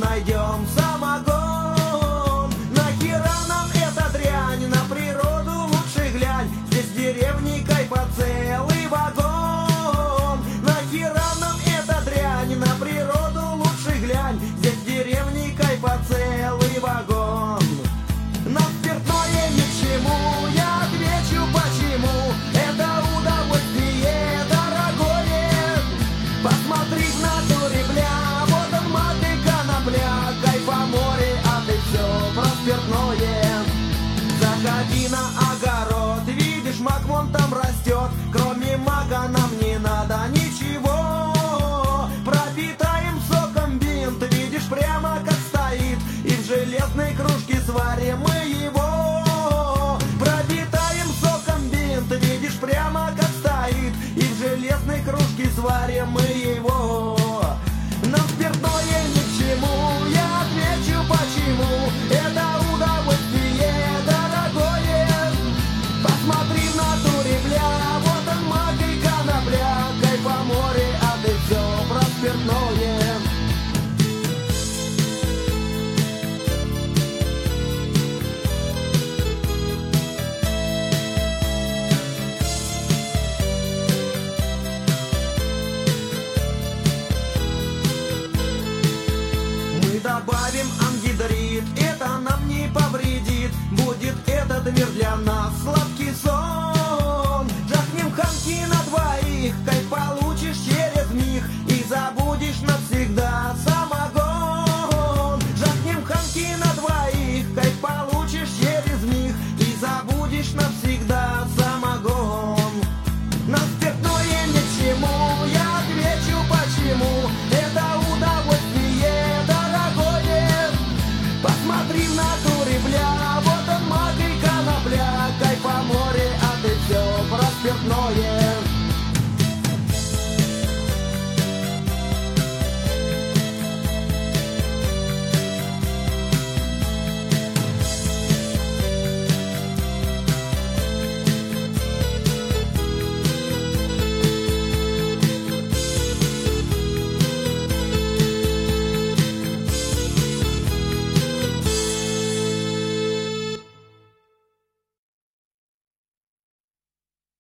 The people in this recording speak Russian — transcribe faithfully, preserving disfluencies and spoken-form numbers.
найдем самогон. Нахера нам эта дрянь, на природу лучше глянь. Здесь в деревне кайфа целый вагон. Нахера нам эта дрянь, на природу лучше глянь. Здесь в деревне кайфа целый вагон. Нам спиртное ни к чему, я отвечу почему. Это удовольствие дорогое. Посмотри в натуре, бля, вот он мат и конопля. Кайфа море, а ты все про спиртное. Заходи на огород, видишь, мак вон там растет. Кроме мака нам не надо ничего. Пропитаем соком бинт, видишь, прямо как стоит. И в железной кружке сварим мы его. Пропитаем соком бинт, видишь, прямо как стоит. И в железной кружке сварим мы